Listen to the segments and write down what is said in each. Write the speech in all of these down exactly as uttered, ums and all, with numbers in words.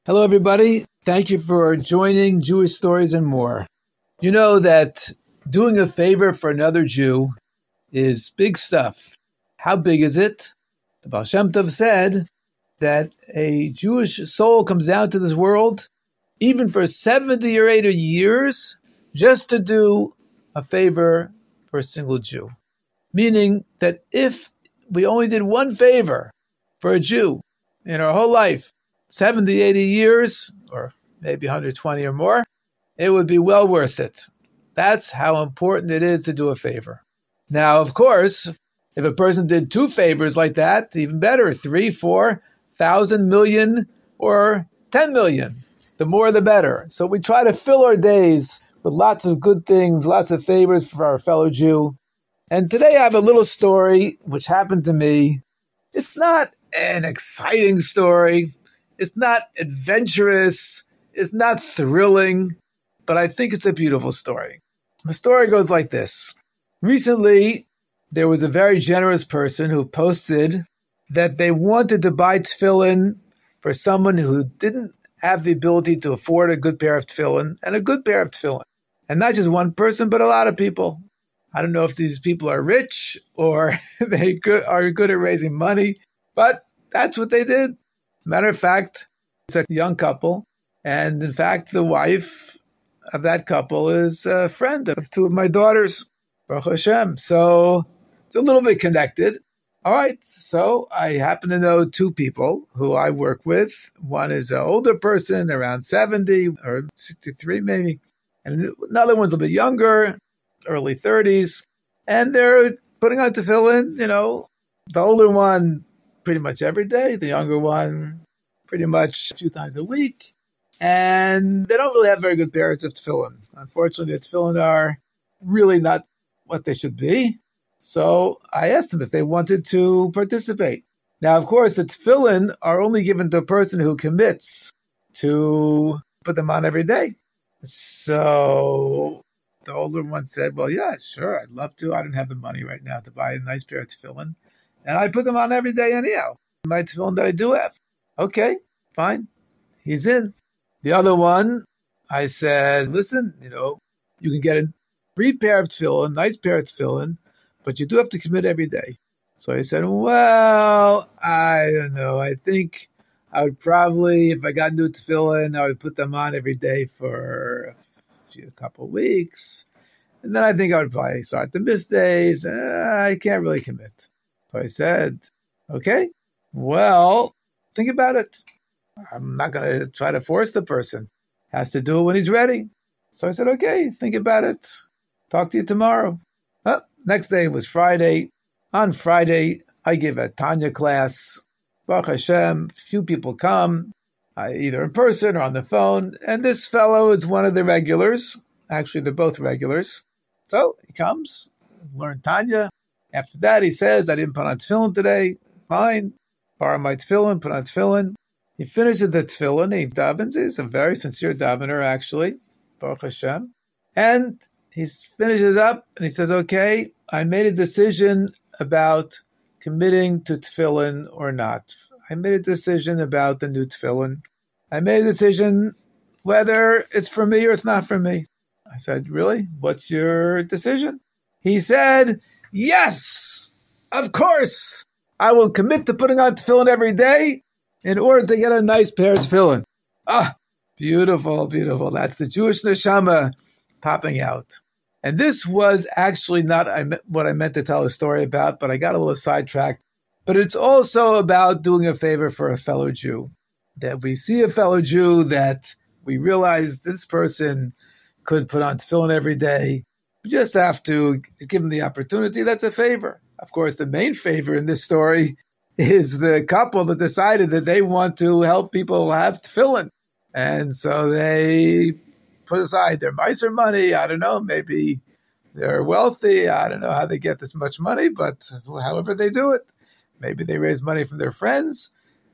Hello, everybody. Thank you for joining Jewish Stories and More. You know that doing a favor for another Jew is big stuff. How big is it? The Baal Shem Tov said that a Jewish soul comes down to this world even for seventy or eighty years just to do a favor for a single Jew. Meaning that if we only did one favor for a Jew in our whole life, seventy, eighty years, or maybe one hundred twenty or more, it would be well worth it. That's how important it is to do a favor. Now, of course, if a person did two favors like that, even better, three, four, thousand, million, or ten million. The more the better. So we try to fill our days with lots of good things, lots of favors for our fellow Jew. And today I have a little story which happened to me. It's not an exciting story. It's not adventurous. It's not thrilling, but I think it's a beautiful story. The story goes like this. Recently, there was a very generous person who posted that they wanted to buy tefillin for someone who didn't have the ability to afford a good pair of tefillin and a good pair of tefillin. And not just one person, but a lot of people. I don't know if these people are rich or they are good at raising money, but that's what they did. As a matter of fact, it's a young couple. And in fact, the wife of that couple is a friend of two of my daughters, Baruch Hashem. So it's a little bit connected. All right. So I happen to know two people who I work with. One is an older person, around seventy or sixty-three maybe. And another one's a bit younger, early thirties. And they're putting on tefillin, you know, the older one pretty much every day, the younger one pretty much a few times a week. And they don't really have very good pairs of tefillin. Unfortunately, the tefillin are really not what they should be. So I asked them if they wanted to participate. Now, of course, the tefillin are only given to a person who commits to put them on every day. So the older one said, well, yeah, sure, I'd love to. I don't have the money right now to buy a nice pair of tefillin. And I put them on every day anyhow. My tefillin that I do have. Okay, fine. He's in. The other one, I said, listen, you know, you can get a free pair of tefillin, nice pair of tefillin, but you do have to commit every day. So I said, well, I don't know. I think I would probably, if I got new tefillin, I would put them on every day for a, few, a couple of weeks. And then I think I would probably start to miss days. Uh, I can't really commit. So I said, okay, well, think about it. I'm not going to try to force the person. Has to do it when he's ready. So I said, okay, think about it. Talk to you tomorrow. Oh, next day was Friday. On Friday, I give a Tanya class. Baruch Hashem, few people come, uh, either in person or on the phone. And this fellow is one of the regulars. Actually, they're both regulars. So he comes, learn Tanya. After that, he says, I didn't put on tefillin today. Fine. Borrow my tefillin, put on tefillin. He finishes the tefillin. He davens. He's a very sincere davener, actually. Baruch Hashem. And he finishes up and he says, okay, I made a decision about committing to tefillin or not. I made a decision about the new tefillin. I made a decision whether it's for me or it's not for me. I said, really? What's your decision? He said, yes, of course. I will commit to putting on tefillin every day in order to get a nice pair of tefillin. Ah, beautiful, beautiful. That's the Jewish neshama popping out. And this was actually not what I meant to tell a story about, but I got a little sidetracked. But it's also about doing a favor for a fellow Jew. That we see a fellow Jew that we realize this person could put on tefillin every day. We just have to give him the opportunity. That's a favor. Of course, the main favor in this story is the couple that decided that they want to help people have tefillin. And so they put aside their miser money. I don't know, maybe they're wealthy. I don't know how they get this much money, but however they do it, maybe they raise money from their friends.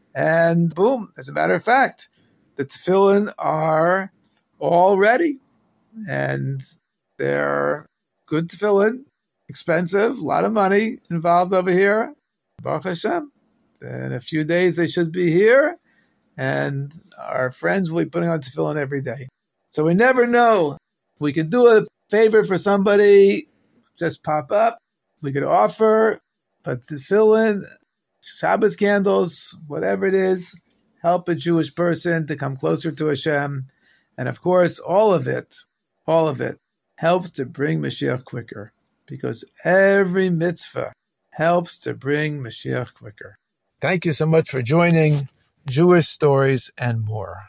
And boom, as a matter of fact, the tefillin are all ready. And they're good tefillin, expensive, a lot of money involved over here. Baruch Hashem. In a few days, they should be here. and our friends will be putting on tefillin every day. So we never know. We can do a favor for somebody, just pop up. We could offer, but tefillin, Shabbos candles, whatever it is, help a Jewish person to come closer to Hashem. And of course, all of it, all of it helps to bring Mashiach quicker, because every mitzvah helps to bring Mashiach quicker. Thank you so much for joining Jewish Stories and More.